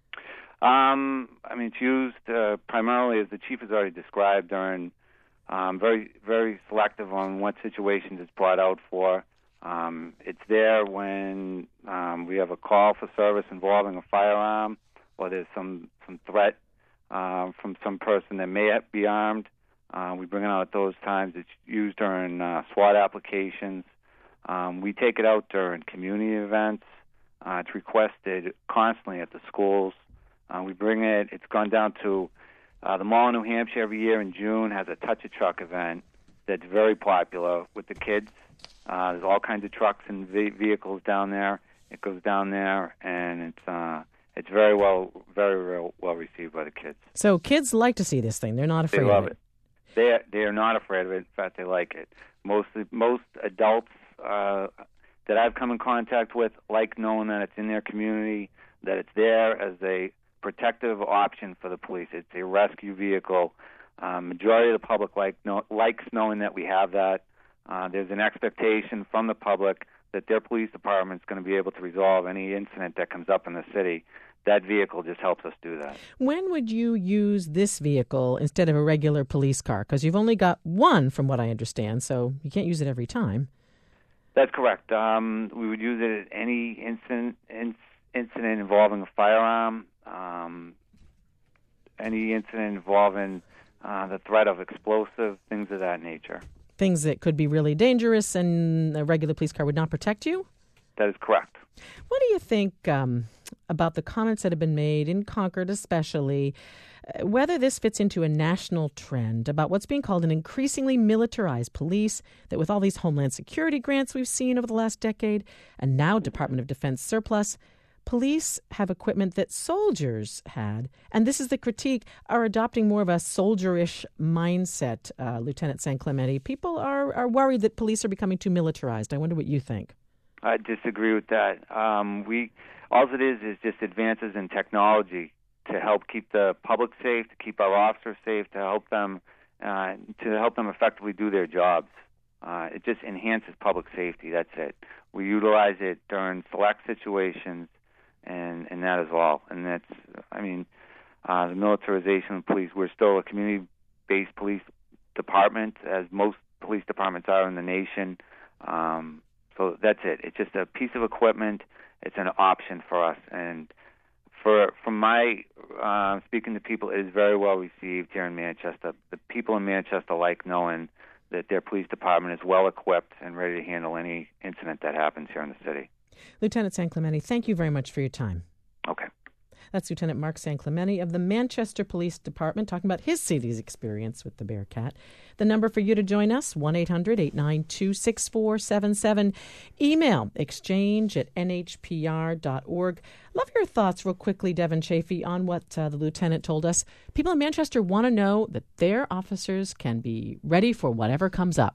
Um, I mean, it's used uh, primarily, as the chief has already described, during um, very, very selective on what situations it's brought out for. Um, it's there when um, we have a call for service involving a firearm, or there's some, some threat uh, from some person that may be armed. Uh, we bring it out at those times. It's used during uh, SWAT applications. Um, we take it out during community events. Uh, it's requested constantly at the schools. Uh, we bring it. It's gone down to uh, the Mall of New Hampshire every year in June has a Touch a Truck event that's very popular with the kids. Uh, there's all kinds of trucks and ve- vehicles down there. It goes down there, and it's uh, it's very well, very, very well received by the kids. So kids like to see this thing. They're not afraid they love of it. it. They are, they are not afraid of it. In fact, they like it. Most most adults uh, that I've come in contact with like knowing that it's in their community, that it's there as a protective option for the police. It's a rescue vehicle. Um, majority of the public like know, likes knowing that we have that. Uh, there's an expectation from the public that their police department is going to be able to resolve any incident that comes up in the city. That vehicle just helps us do that. When would you use this vehicle instead of a regular police car? Because you've only got one, from what I understand, so you can't use it every time. That's correct. Um, we would use it at any incident, in, incident involving a firearm, um, any incident involving uh, the threat of explosive, things of that nature. Things that could be really dangerous and a regular police car would not protect you? That is correct. What do you think um, about the comments that have been made in Concord especially, uh, whether this fits into a national trend about what's being called an increasingly militarized police, that with all these Homeland Security grants we've seen over the last decade, and now Department of Defense surplus, police have equipment that soldiers had, and this is the critique, are adopting more of a soldierish mindset, uh, Lieutenant San Clemente. People are, are worried that police are becoming too militarized. I wonder what you think. I disagree with that. Um, we all it is is just advances in technology to help keep the public safe, to keep our officers safe, to help them uh, to help them effectively do their jobs. Uh, it just enhances public safety. That's it. We utilize it during select situations, and, and that is all. And that's, I mean, uh, the militarization of police. We're still a community-based police department, as most police departments are in the nation. Um, So that's it. It's just a piece of equipment. It's an option for us. And for from my uh, speaking to people, it is very well received here in Manchester. The people in Manchester like knowing that their police department is well equipped and ready to handle any incident that happens here in the city. Lieutenant San Clemente, thank you very much for your time. Okay. That's Lieutenant Mark San Clemente of the Manchester Police Department talking about his city's experience with the Bearcat. The number for you to join us, one eight hundred eight nine two six four seven seven. Email exchange at n h p r dot org. Love your thoughts real quickly, Devin Chafee, on what uh, the lieutenant told us. People in Manchester want to know that their officers can be ready for whatever comes up.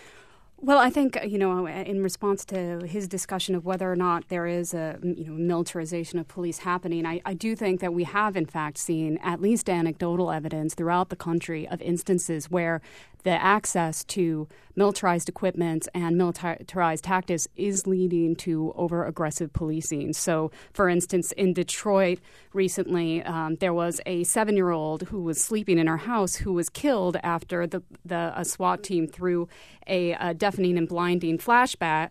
Well, I think, you know, in response to his discussion of whether or not there is a, you know, militarization of police happening, I, I do think that we have, in fact, seen at least anecdotal evidence throughout the country of instances where the access to militarized equipment and militarized tactics is leading to over-aggressive policing. So, for instance, in Detroit recently, um, there was a seven-year-old who was sleeping in her house who was killed after the, the a SWAT team threw a, a deafening and blinding flashback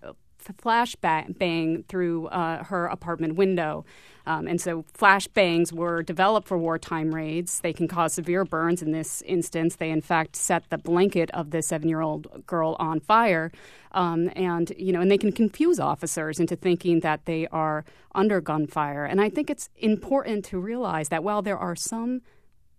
flashbang through uh, her apartment window. Um, and so flashbangs were developed for wartime raids. They can cause severe burns. In this instance, they, in fact, set the blanket of the seven-year-old girl on fire. Um, and, you know, and they can confuse officers into thinking that they are under gunfire. And I think it's important to realize that while there are some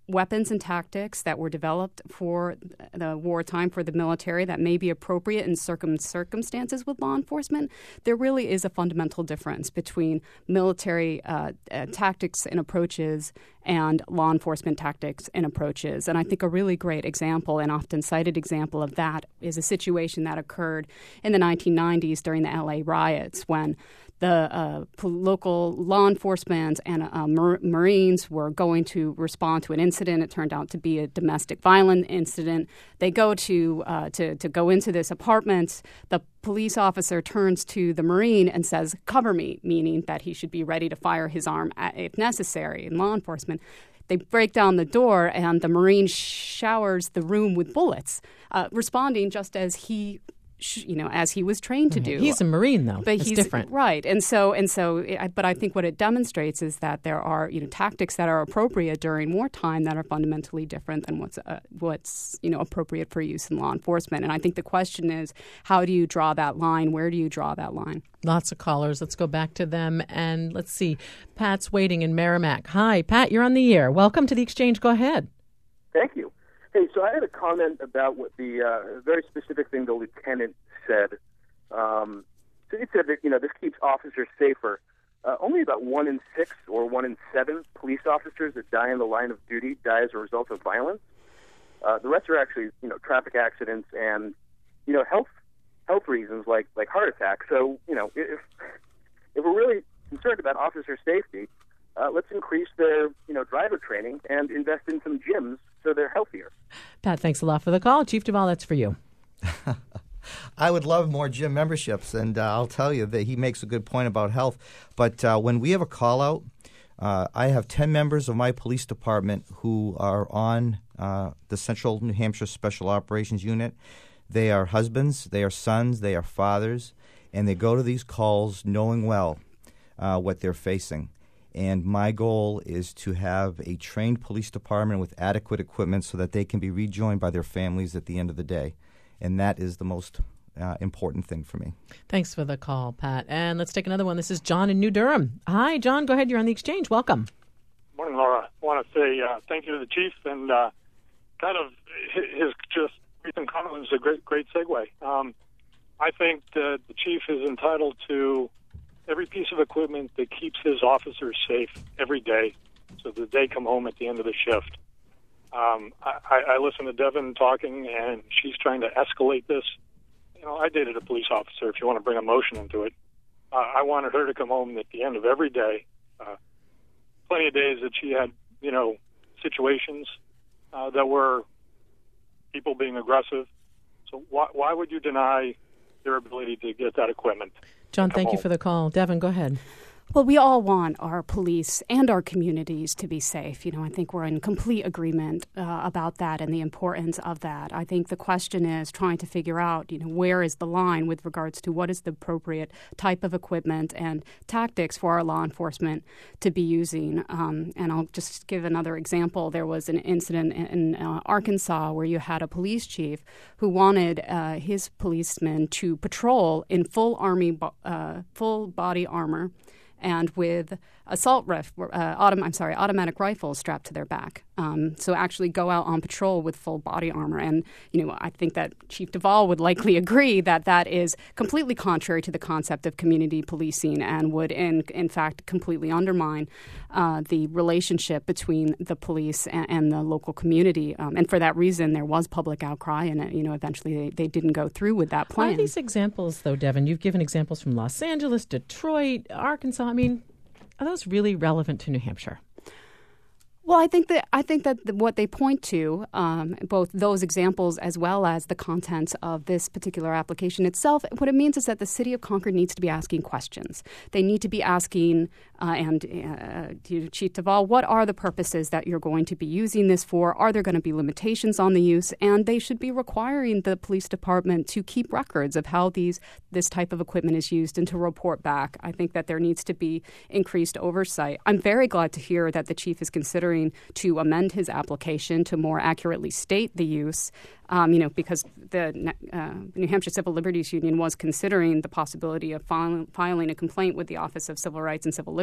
weapons and tactics that were developed for the wartime for the military that may be appropriate in circum- circumstances with law enforcement, there really is a fundamental difference between military uh, uh, tactics and approaches and law enforcement tactics and approaches. And I think a really great example, and often cited example of that, is a situation that occurred in the nineteen nineties during the L A riots when the uh, local law enforcement and uh, mar- Marines were going to respond to an incident. It turned out to be a domestic violence incident. They go to uh, to to go into this apartment. The police officer turns to the Marine and says, "Cover me," meaning that he should be ready to fire his arm if necessary. In law enforcement, they break down the door, and the Marine showers the room with bullets, uh, responding just as he. You know, as he was trained to do. He's a Marine, though. But it's he's different, right? And so, and so, it, but I think what it demonstrates is that there are, you know, tactics that are appropriate during wartime that are fundamentally different than what's uh, what's you know appropriate for use in law enforcement. And I think the question is, how do you draw that line? Where do you draw that line? Lots of callers. Let's go back to them, and let's see. Pat's waiting in Merrimack. Hi, Pat. You're on the air. Welcome to the Exchange. Go ahead. Thank you. Hey, so I had a comment about what the uh, very specific thing the lieutenant said. Um, so he said that, you know, this keeps officers safer. Uh, only about one in six or one in seven police officers that die in the line of duty die as a result of violence. Uh, the rest are actually, you know, traffic accidents and, you know, health health reasons like like heart attacks. So, you know, if if we're really concerned about officer safety, uh, let's increase their, you know, driver training and invest in some gyms so they're healthier. Pat, thanks a lot for the call. Chief Duvall, that's for you. I would love more gym memberships, and uh, I'll tell you that he makes a good point about health. But uh, when we have a call-out, uh, I have ten members of my police department who are on uh, the Central New Hampshire Special Operations Unit. They are husbands, they are sons, they are fathers, and they go to these calls knowing well uh, what they're facing. And my goal is to have a trained police department with adequate equipment so that they can be rejoined by their families at the end of the day. And that is the most uh, important thing for me. Thanks for the call, Pat. And let's take another one. This is John in New Durham. Hi, John. Go ahead. You're on the Exchange. Welcome. Morning, Laura. I want to say uh, thank you to the chief, and uh, kind of his just recent comment was a great, great segue. Um, I think that the chief is entitled to every piece of equipment that keeps his officers safe every day so that they come home at the end of the shift. Um, I, I listen to Devin talking, and she's trying to escalate this. You know, I dated a police officer, if you want to bring emotion into it. Uh, I wanted her to come home at the end of every day. Uh, plenty of days that she had, you know, situations uh, that were people being aggressive. So why, why would you deny their ability to get that equipment? John, thank home? you for the call. Devin, go ahead. Well, we all want our police and our communities to be safe. You know, I think we're in complete agreement uh, about that and the importance of that. I think the question is trying to figure out, you know, where is the line with regards to what is the appropriate type of equipment and tactics for our law enforcement to be using. Um, and I'll just give another example. There was an incident in, in uh, Arkansas where you had a police chief who wanted uh, his policemen to patrol in full army, uh, full body armor, and with assault rif- uh, autom- I'm sorry, automatic rifles strapped to their back. Um, so actually go out on patrol with full body armor. And, you know, I think that Chief Duvall would likely agree that that is completely contrary to the concept of community policing and would, in, in fact, completely undermine uh, the relationship between the police and, and the local community. Um, and for that reason, there was public outcry, and, you know, eventually they, they didn't go through with that plan. Are these examples, though, Devin? You've given examples from Los Angeles, Detroit, Arkansas. I mean, are those really relevant to New Hampshire? Well, I think that I think that the, what they point to, um, both those examples as well as the contents of this particular application itself, what it means is that the city of Concord needs to be asking questions. They need to be asking, uh, and uh, to Chief Duvall, what are the purposes that you're going to be using this for? Are there going to be limitations on the use? And they should be requiring the police department to keep records of how these this type of equipment is used and to report back. I think that there needs to be increased oversight. I'm very glad to hear that the chief is considering to amend his application to more accurately state the use, um, you know, because the uh, New Hampshire Civil Liberties Union was considering the possibility of filing, filing a complaint with the Office of Civil Rights and Civil Liberties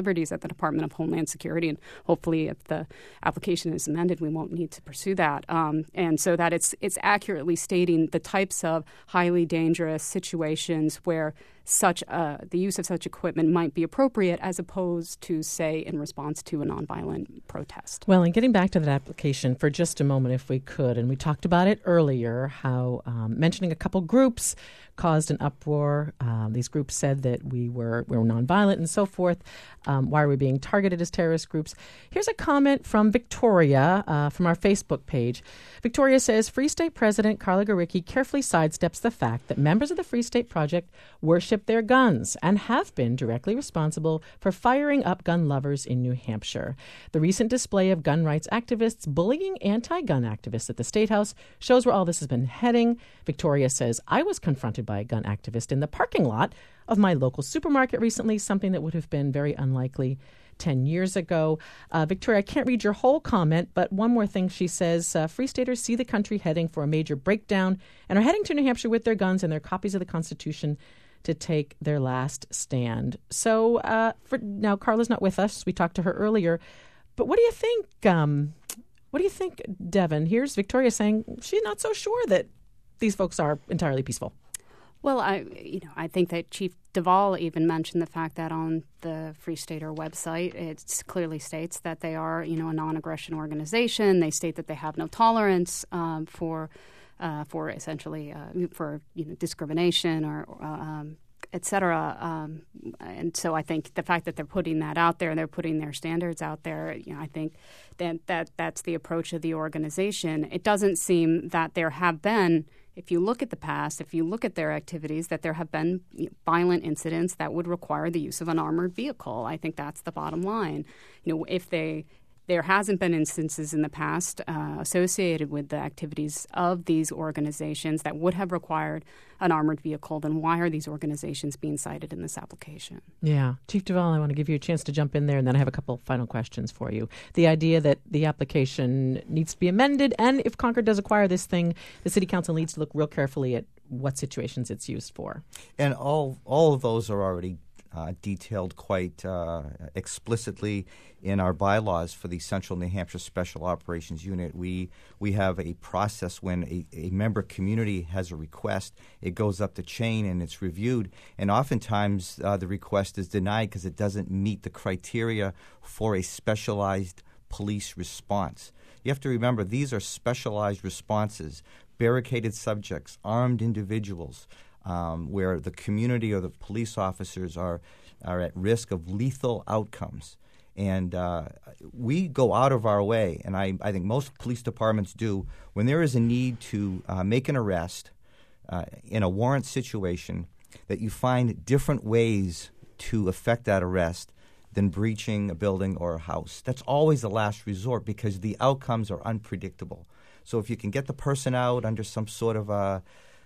liberties at the Department of Homeland Security. And hopefully if the application is amended, we won't need to pursue that. Um, and so that it's it's accurately stating the types of highly dangerous situations where such uh, the use of such equipment might be appropriate as opposed to, say, in response to a nonviolent protest. Well, and getting back to that application for just a moment, if we could, and we talked about it earlier, how um, mentioning a couple groups caused an uproar. Um, these groups said that we were, we were nonviolent and so forth. Um, why are we being targeted as terrorist groups? Here's a comment from Victoria uh, from our Facebook page. Victoria says, Free State President Carla Garicki carefully sidesteps the fact that members of the Free State Project worship their guns and have been directly responsible for firing up gun lovers in New Hampshire. The recent display of gun rights activists bullying anti-gun activists at the State House shows where all this has been heading. Victoria says, I was confronted by a gun activist in the parking lot of my local supermarket recently, something that would have been very unlikely ten years ago. Uh, Victoria, I can't read your whole comment, but one more thing she says, uh, Free Staters see the country heading for a major breakdown and are heading to New Hampshire with their guns and their copies of the Constitution to take their last stand. So uh, for now, Carla's not with us. We talked to her earlier. But what do you think, um, what do you think, Devin? Here's Victoria saying she's not so sure that these folks are entirely peaceful. Well, I, you know, I think that Chief Duvall even mentioned the fact that on the Free Stater website, it clearly states that they are, you know, a non-aggression organization. They state that they have no tolerance um, for, uh, for essentially uh, for you know discrimination or, uh, um, et cetera. Um, and so I think the fact that they're putting that out there, they're putting their standards out there. You know, I think that that that's the approach of the organization. It doesn't seem that there have been. If you look at the past, if you look at their activities, that there have been violent incidents that would require the use of an armored vehicle. I think that's the bottom line. You know, if they there hasn't been instances in the past uh, associated with the activities of these organizations that would have required an armored vehicle, then why are these organizations being cited in this application? Yeah. Chief Duvall, I want to give you a chance to jump in there, and then I have a couple final questions for you. The idea that the application needs to be amended, and if Concord does acquire this thing, the City Council needs to look real carefully at what situations it's used for. And all all of those are already Uh, detailed quite uh, explicitly in our bylaws for the Central New Hampshire Special Operations Unit. We we have a process when a, a member community has a request. It goes up the chain and it's reviewed. And oftentimes uh, the request is denied because it doesn't meet the criteria for a specialized police response. You have to remember these are specialized responses, barricaded subjects, armed individuals, Um, where the community or the police officers are are at risk of lethal outcomes. And uh, we go out of our way, and I, I think most police departments do, when there is a need to uh, make an arrest uh, in a warrant situation, that you find different ways to effect that arrest than breaching a building or a house. That's always the last resort because the outcomes are unpredictable. So if you can get the person out under some sort of a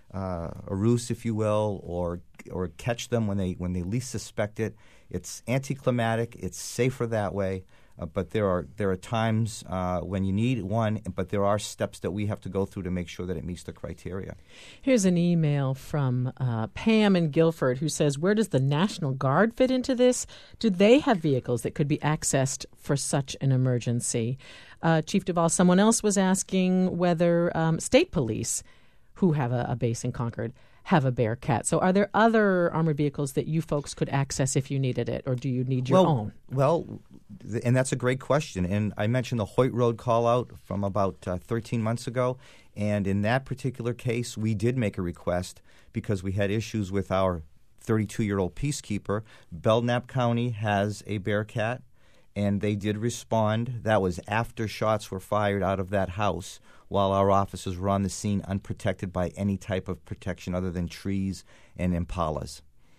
Uh, a ruse, if you will, or or catch them when they when they least suspect it. It's anticlimactic. It's safer that way. Uh, but there are there are times uh, when you need one, but there are steps that we have to go through to make sure that it meets the criteria. Here's an email from uh, Pam in Guilford who says, where does the National Guard fit into this? Do they have vehicles that could be accessed for such an emergency? Uh, Chief Duvall, someone else was asking whether um, state police who have a, a base in Concord, have a Bearcat. So are there other armored vehicles that you folks could access if you needed it, or do you need your well, own? Well, th- and that's a great question. And I mentioned the Hoyt Road call-out from about uh, thirteen months ago. And in that particular case, we did make a request because we had issues with our thirty-two-year-old peacekeeper. Belknap County has a Bearcat, and they did respond. That was after shots were fired out of that house, while our officers were on the scene unprotected by any type of protection other than trees and Impalas,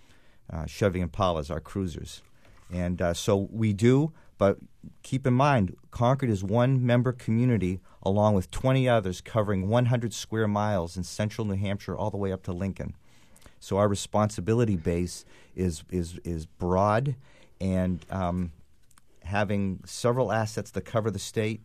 uh, Chevy Impalas, our cruisers. And uh, so we do, but keep in mind, Concord is one member community along with twenty others covering one hundred square miles in central New Hampshire all the way up to Lincoln. So our responsibility base is is, is broad, and um, having several assets that cover the state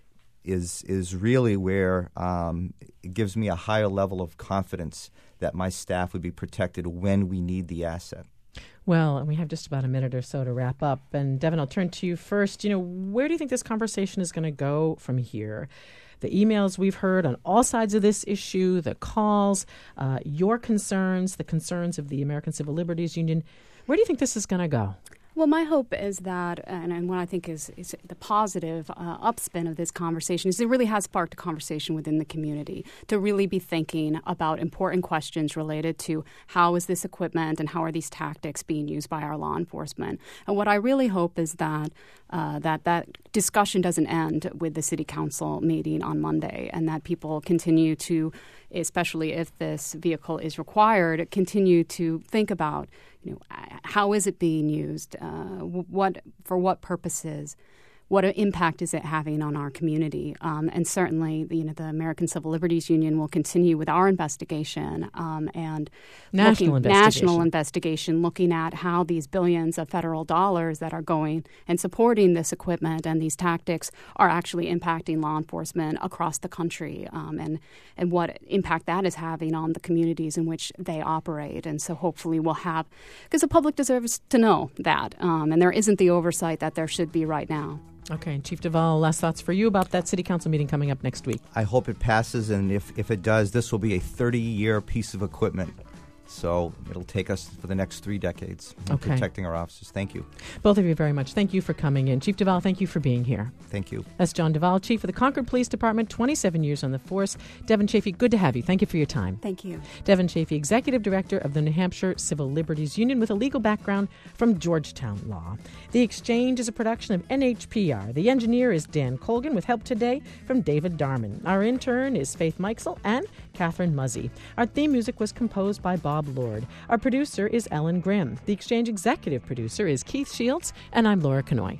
is is really where um, it gives me a higher level of confidence that my staff would be protected when we need the asset. Well, we have just about a minute or so to wrap up. And Devin, I'll turn to you first. You know, where do you think this conversation is going to go from here? The emails we've heard on all sides of this issue, the calls, uh, your concerns, the concerns of the American Civil Liberties Union. Where do you think this is going to go? Well, my hope is that, and, and what I think is, is the positive uh, upspin of this conversation is it really has sparked a conversation within the community to really be thinking about important questions related to how is this equipment and how are these tactics being used by our law enforcement. And what I really hope is that uh, that that discussion doesn't end with the city council meeting on Monday, and that people continue to, especially if this vehicle is required, continue to think about, you know, how is it being used, uh, what for what purposes, what impact is it having on our community, um, and certainly, you know, the American Civil Liberties Union will continue with our investigation um, and national looking, investigation. national investigation, looking at how these billions of federal dollars that are going and supporting this equipment and these tactics are actually impacting law enforcement across the country, um, and and what impact that is having on the communities in which they operate. And so, hopefully, we'll have, because the public deserves to know that, um, and there isn't the oversight that there should be right now. Okay, Chief Duvall, last thoughts for you about that city council meeting coming up next week. I hope it passes, and if, if it does, this will be a thirty-year piece of equipment. So it'll take us for the next three decades in okay. protecting our officers. Thank you. Both of you very much. Thank you for coming in. Chief Duvall, thank you for being here. Thank you. That's John Duvall, Chief of the Concord Police Department, twenty-seven years on the force. Devin Chafee, good to have you. Thank you for your time. Thank you. Devin Chafee, Executive Director of the New Hampshire Civil Liberties Union with a legal background from Georgetown Law. The Exchange is a production of N H P R. The engineer is Dan Colgan with help today from David Darman. Our intern is Faith Mikesell and Catherine Muzzy. Our theme music was composed by Bob Lord. Our producer is Ellen Grimm. The Exchange executive producer is Keith Shields, and I'm Laura Kanoy.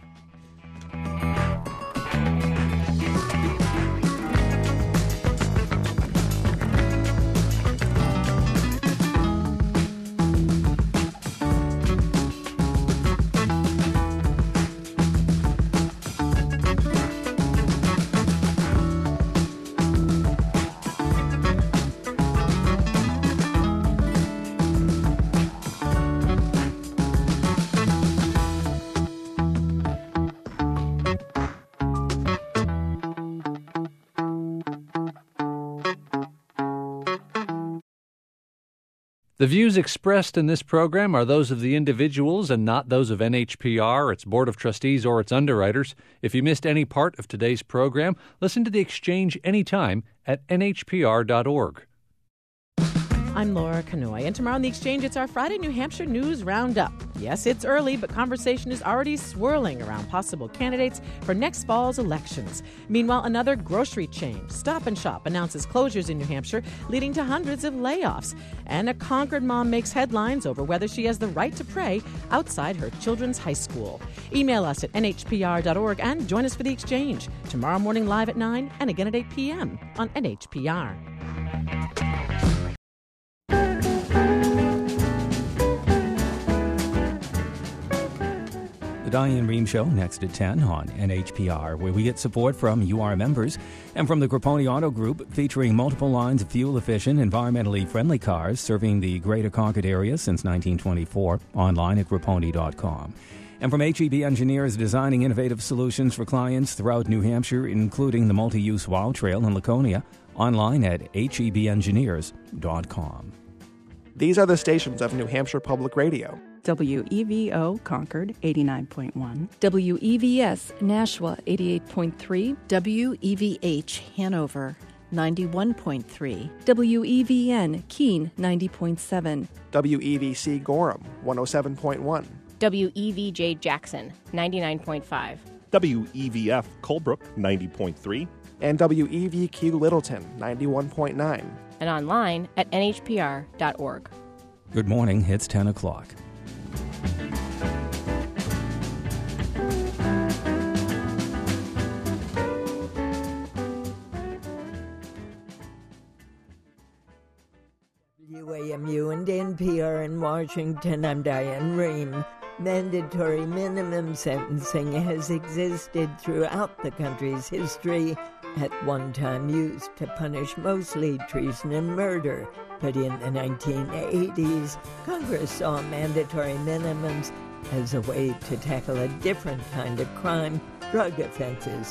The views expressed in this program are those of the individuals and not those of N H P R, its Board of Trustees, or its underwriters. If you missed any part of today's program, listen to The Exchange anytime at N H P R dot org. I'm Laura Kanoy, and tomorrow on The Exchange, it's our Friday New Hampshire News Roundup. Yes, it's early, but conversation is already swirling around possible candidates for next fall's elections. Meanwhile, another grocery chain, Stop and Shop, announces closures in New Hampshire, leading to hundreds of layoffs. And a Concord mom makes headlines over whether she has the right to pray outside her children's high school. Email us at N H P R dot org and join us for The Exchange, tomorrow morning live at nine and again at eight p.m. on N H P R. The Diane Rehm Show next at ten on N H P R, where we get support from U R members and from the Grapponi Auto Group, featuring multiple lines of fuel-efficient, environmentally friendly cars serving the greater Concord area since nineteen twenty-four, online at grapponi dot com. And from H E B Engineers, designing innovative solutions for clients throughout New Hampshire, including the multi-use WOW Trail in Laconia, online at H E B engineers dot com. These are the stations of New Hampshire Public Radio. W E V O Concord eighty-nine point one. W E V S Nashua eighty-eight point three. W E V H Hanover ninety-one point three. W E V N Keene ninety point seven. W E V C Gorham one oh seven point one. W E V J Jackson ninety-nine point five. W E V F Colebrook ninety point three. And W E V Q Littleton ninety-one point nine. And online at N H P R dot org. Good morning, it's ten o'clock. W A M U and N P R in Washington, I'm Diane Rehm. Mandatory minimum sentencing has existed throughout the country's history, at one time used to punish mostly treason and murder. But in the nineteen eighties, Congress saw mandatory minimums as a way to tackle a different kind of crime, drug offenses.